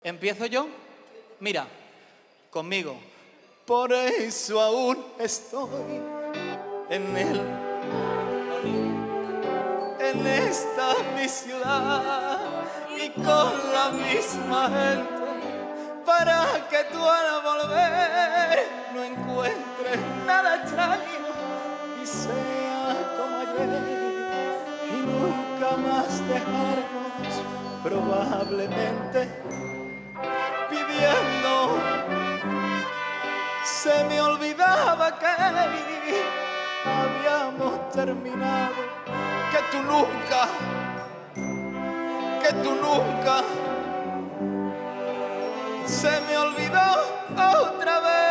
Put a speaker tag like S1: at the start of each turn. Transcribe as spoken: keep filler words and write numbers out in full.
S1: ¿Empiezo yo? Mira, conmigo. Por eso aún estoy en él, en esta mi ciudad y con la misma gente, para que tú al volver no encuentres nada extraño y sea como ayer y nunca más dejarnos, probablemente pidiendo. Se me olvidaba que habíamos terminado, que tú nunca, que tú nunca. Se me olvidó otra vez.